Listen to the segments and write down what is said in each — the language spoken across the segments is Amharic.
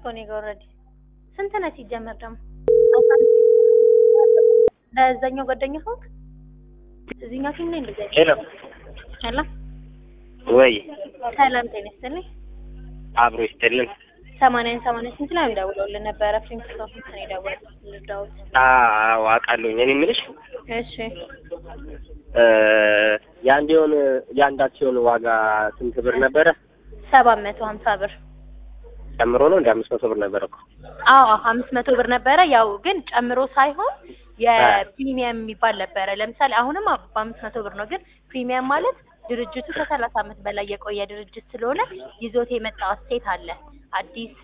ነው ኦሬዲ ስንት ነው ሲጀመር ደግሞ ለዛኛው ጓደኛ ሆንክ እዚህኛው ፊልም ላይ እንደዚህ ሄሎ ሄሎ ወይ ሰላም ጤና ይስጥልኝ አብሮ ይስጥልን 80 ስንት ላይ ደውለውልን ነበረ ፍሪንክስ ነው ደውለው አዎ አውቃለሁ እኔ የምልሽ እሺ የአንዳቸውን ዋጋ ስንት ብር ነበረ 750 ብር ጨምሮ ነው እንደ 500 ብር ነበረ እኮ አዎ 500 ብር ነበረ ያው ግን ጨምሮ ሳይሆን የፕሪሚየም የሚባል ነበረ ለምሳሌ አሁንም በ500 ብር ነው ግን ፕሪሚየም ማለት ድርጅቱ ከ30 አመት በላይ የቆየ ድርጅት ስለሆነ ይዞት የመጣው አስቴት አለ አዲስ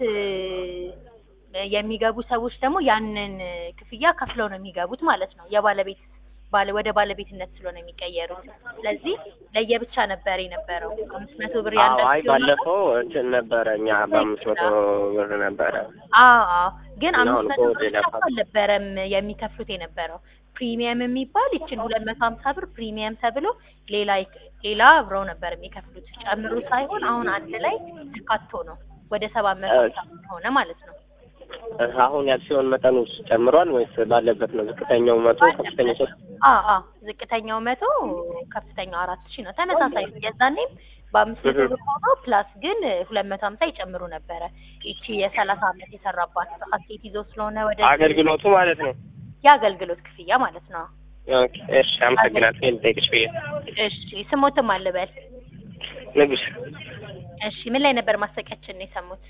የሚገቡ ሰዎች ደግሞ ያንን ክፍያ ከፍለው ነው የሚገቡት ማለት ነው የባለቤት ወደ ባለቤትነት ስለሆነ የሚቀየሩት ስለዚህ ለየብቻ ነበር የነበረው 500 ብር ያንዳንዱ አይ ባለፈው እንትን ነበረኛ በ500 ብር ነበረ አዎ ግን 500 ብር አልነበረም የሚከፍሉት የነበረው ፕሪሚየም የሚባል ይችን 250 ብር ፕሪሚየም ተብሎ ሌላ አብረው ነበር የሚከፍሉት ጨምሮ ሳይሆን አሁን አንድ ላይ ተካቶ ነው ወደ 750 ሆነ ማለት ነው አሁን ያክሲዮን መጠኑ ጨምሯል ወይስ ባለበት ነው ዝቅተኛው 100 ከፍተኛው 3 ዝቅተኛው 100 ከፍተኛው 4000 ነው ተመሳሳይ የዛኔም በ500 ብር ሆኖ ፕላስ ግን 250 ይጨምሩ ነበረ እቺ የ30 አመት የሰራባት አስቴት ይዞ ስለሆነ ወደ አገልግሎቱ ማለት ነው የአገልግሎት ክፍያ ማለት ነው ኦኬ እሺ አመሰግናለሁ እንጠይቅሽ ብዬ እሺ ስሞትም አልበል ንጉስ እሺ ምን ላይ ነበር ማስታወቂያችን ነው የሰሙት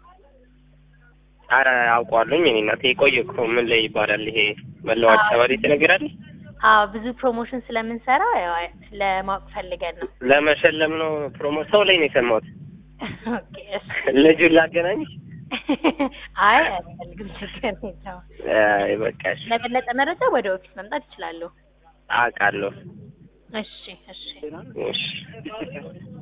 አረ አውቀዋለሁኝ እኔ እናቴ ቆየኩ ምን ላይ ይባላል ይሄ መለዋወጫ ባሪ ተነግራል ብዙ ፕሮሞሽን ስለምንሰራ ለማወቅ ፈልገን ነው ለመሸለም ነው ፕሮሞሽን ላይ ነው የሰማሁት ኦኬ ልጁን ላገናኝ አይ አልፈልግም ችግር የለውም አይ በቃሽ ለበለጠ መረጃ ወደ ኦፊስ መምጣት ይችላል አውቃለሁ እሺ እሺ